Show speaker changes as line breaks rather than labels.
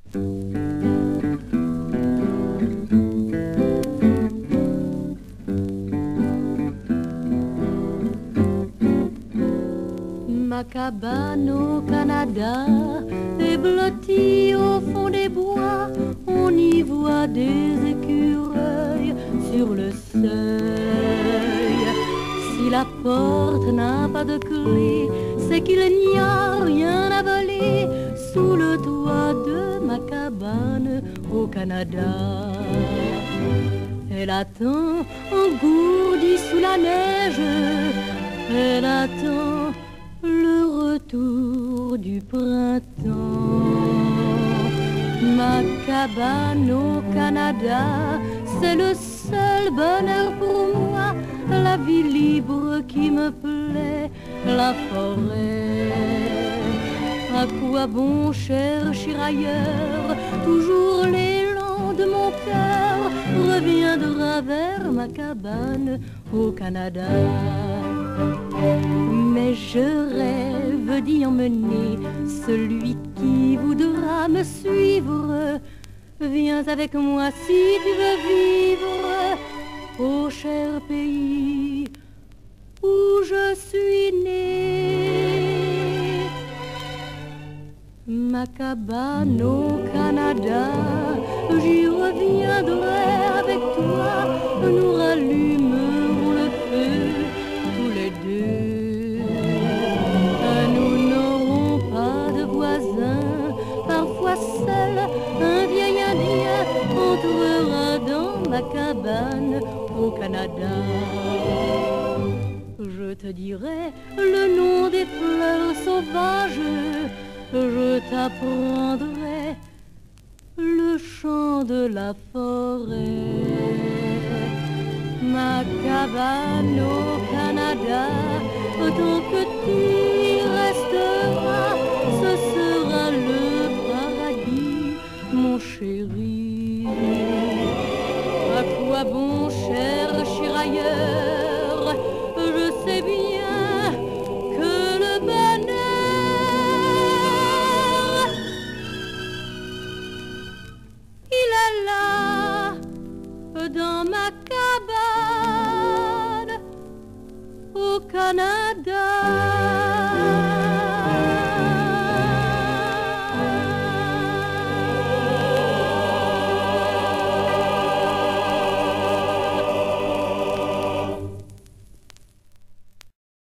Ma cabane au Canada est blottie au fond des bois. On y voit des écureuils sur le seuil. Si la porte n'a pas de clé, c'est qu'il n'y a rien à voler sous le toit de ma cabane au Canada. Elle attend engourdie sous la neige, elle attend le retour du printemps. Ma cabane au Canada, c'est le seul bonheur pour moi, la vie libre qui me plaît, la forêt. À quoi bon chercher ailleurs, toujours l'élan de mon cœur reviendra vers ma cabane au Canada. Mais je rêve d'y emmener celui qui voudra me suivre. Viens avec moi si tu veux vivre au cher pays où je suis né. Ma cabane au Canada, j'y reviendrai avec toi. Nous rallumerons le feu tous les deux. Nous n'aurons pas de voisins. Parfois seul, un vieil Indien entrera dans ma cabane au Canada. Je te dirai le nom des fleurs sauvages, je t'apprendrai le chant de la forêt. Ma cabane au Canada, tant que tu y resteras, ce sera le paradis, mon chéri. À quoi bon chercher ailleurs? Je sais bien que le bonheur, il est là, dans ma cabane au Canada.